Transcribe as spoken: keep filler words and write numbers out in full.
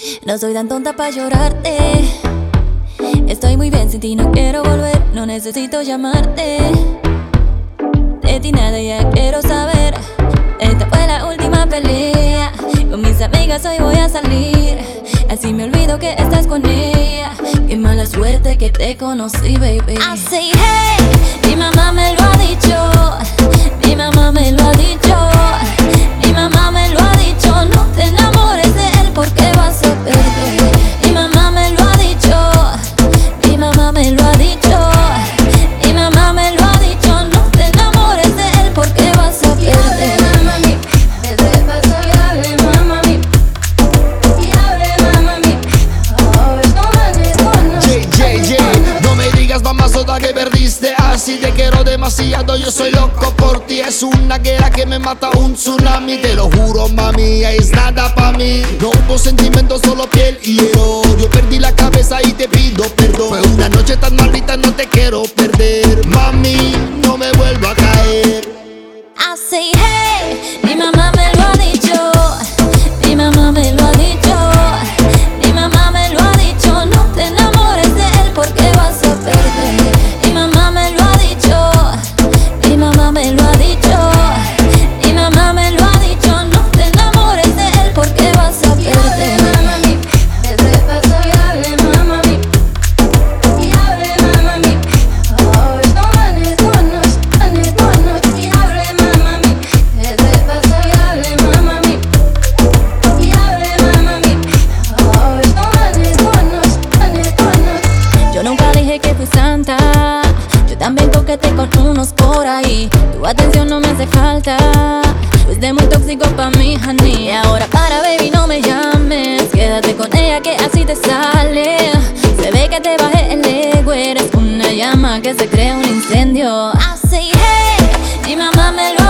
No soy tan tonta pa' llorarte. Estoy muy bien sin ti, no quiero volver. No necesito llamarte. De ti nada ya quiero saber. Esta fue la última pelea. Con mis amigas hoy voy a salir. Así me olvido que estás con ella. Qué mala suerte que te conocí, baby. I say hey, mi mamá me lo ha dicho. Mi mamá me lo ha dicho. Mi mamá me lo ha dicho. No te enamores de él porque vas a perder. Mi mamá me lo ha dicho. Mi mamá me lo ha dicho. Mi mamá me lo ha dicho. No te enamores de él porque vas a perder. Que perdiste, así te quiero demasiado. Yo soy loco por ti, es una guerra que me mata, un tsunami. Te lo juro, mami, es nada pa' mí. No hubo sentimientos, solo piel y hielo. Yo perdí la cabeza y te pido perdón. Fue una noche tan maldita, no te quiero perder. Mami, no me vuelvo a caer. I say hey, mi mamá me lo ha dicho. Mi mamá me lo ha dicho. Mi mamá me lo ha dicho. No te enamores de él porque vas a perder. Mi mamá me lo ha dicho. Mi mamá me lo ha dicho. Mi mamá me lo ha dicho. No te enamores de él porque vas a perder. Yo nunca dije que fui santa. Yo también coqueteé con unos por ahí. Tu atención no me hace falta. Fuiste muy tóxico pa' mí, honey. Y ahora para, baby, no me llames. Quédate con ella que así te sale. Se ve que te bajé el ego. Eres una llama que se crea un incendio. I say hey, mi mamá me lo